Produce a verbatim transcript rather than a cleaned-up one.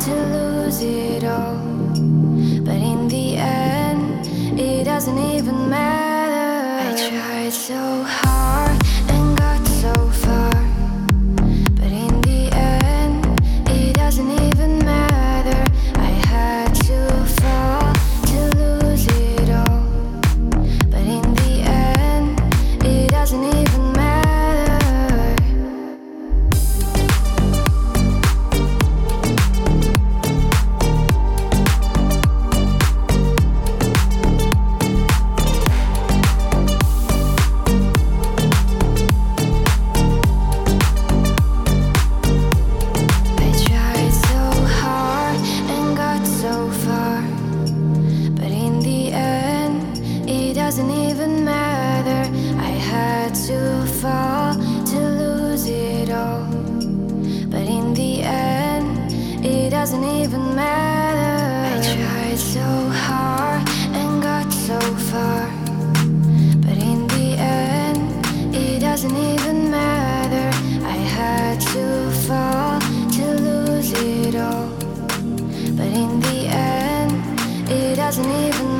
to lose it all. But in the end, it doesn't even matter. I tried so hard and got so far. But in the end, it doesn't even matter. I had to fall to lose it all. But in the end, it doesn't even matter. Doesn't even matter. I had to fall to lose it all. But in the end, it doesn't even matter. I tried so hard and got so far. But in the end, it doesn't even matter. I had to fall to lose it all. But in the end, it doesn't even matter.